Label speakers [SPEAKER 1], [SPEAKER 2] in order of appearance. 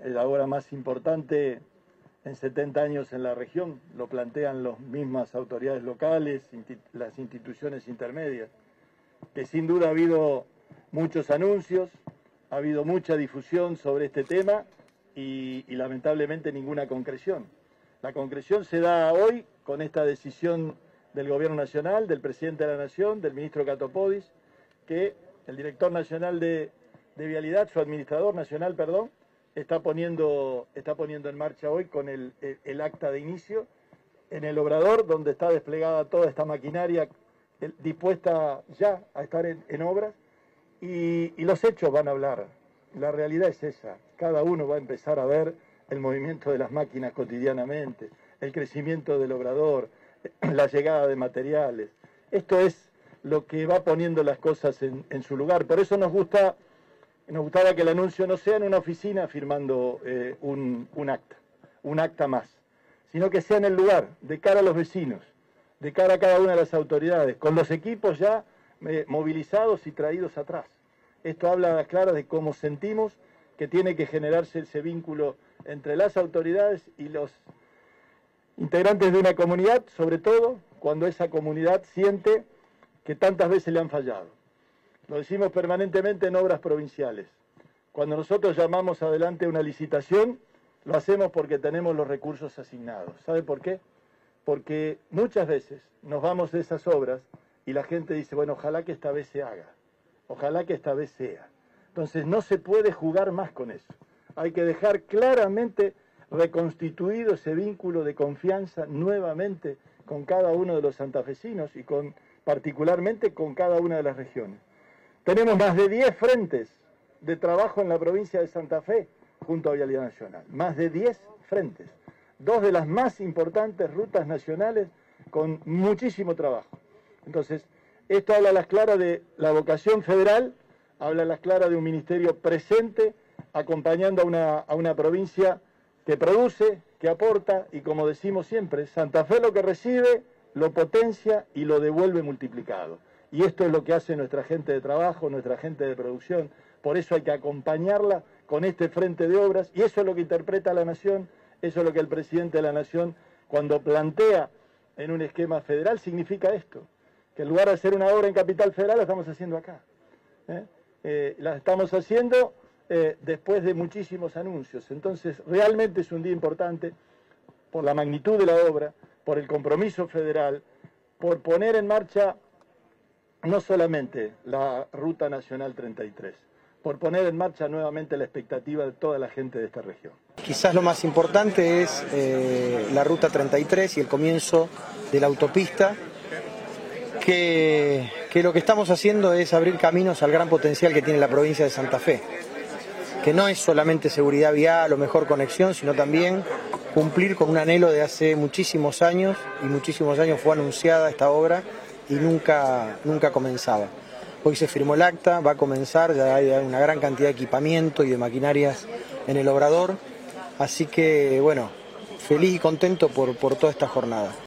[SPEAKER 1] la obra más importante en 70 años en la región, lo plantean las mismas autoridades locales, las instituciones intermedias, que sin duda ha habido muchos anuncios, ha habido mucha difusión sobre este tema y lamentablemente ninguna concreción. La concreción se da hoy con esta decisión del Gobierno Nacional, del Presidente de la Nación, del Ministro Catopodis, que el Director Nacional de Vialidad, su Administrador Nacional, perdón, está poniendo en marcha hoy con el acta de inicio en el Obrador, donde está desplegada toda esta maquinaria dispuesta ya a estar en obras, y los hechos van a hablar. La realidad es esa. Cada uno va a empezar a ver el movimiento de las máquinas cotidianamente, el crecimiento del Obrador, la llegada de materiales. Esto es lo que va poniendo las cosas en su lugar. Por eso nos gustaba que el anuncio no sea en una oficina firmando un acta más, sino que sea en el lugar, de cara a los vecinos, de cara a cada una de las autoridades, con los equipos ya movilizados y traídos atrás. Esto habla a las claras de cómo sentimos que tiene que generarse ese vínculo entre las autoridades y los integrantes de una comunidad, sobre todo cuando esa comunidad siente que tantas veces le han fallado. Lo decimos permanentemente en obras provinciales. Cuando nosotros llamamos adelante una licitación, lo hacemos porque tenemos los recursos asignados. ¿Sabe por qué? Porque muchas veces nos vamos de esas obras y la gente dice, bueno, ojalá que esta vez se haga, ojalá que esta vez sea. Entonces no se puede jugar más con eso. Hay que dejar claramente reconstituido ese vínculo de confianza nuevamente con cada uno de los santafesinos y particularmente con cada una de las regiones. Tenemos más de 10 frentes de trabajo en la provincia de Santa Fe junto a Vialidad Nacional. Más de 10 frentes. 2 de las más importantes rutas nacionales con muchísimo trabajo. Entonces, esto habla a las claras de la vocación federal, habla a las claras de un ministerio presente, acompañando a una provincia que produce, que aporta, y como decimos siempre, Santa Fe lo que recibe, lo potencia y lo devuelve multiplicado. Y esto es lo que hace nuestra gente de trabajo, nuestra gente de producción. Por eso hay que acompañarla con este frente de obras, y eso es lo que interpreta la Nación, eso es lo que el Presidente de la Nación, cuando plantea en un esquema federal, significa esto, que en lugar de hacer una obra en Capital Federal, la estamos haciendo acá. La estamos haciendo después de muchísimos anuncios. Entonces, realmente es un día importante por la magnitud de la obra, por el compromiso federal, por poner en marcha no solamente la Ruta Nacional 33, por poner en marcha nuevamente la expectativa de toda la gente de esta región.
[SPEAKER 2] Quizás lo más importante es la Ruta 33 y el comienzo de la autopista, que lo que estamos haciendo es abrir caminos al gran potencial que tiene la provincia de Santa Fe, que no es solamente seguridad vial o mejor conexión, sino también cumplir con un anhelo de hace muchísimos años, y muchísimos años fue anunciada esta obra y nunca comenzaba. Hoy se firmó el acta, va a comenzar, ya hay una gran cantidad de equipamiento y de maquinarias en el Obrador, así que bueno, feliz y contento por toda esta jornada.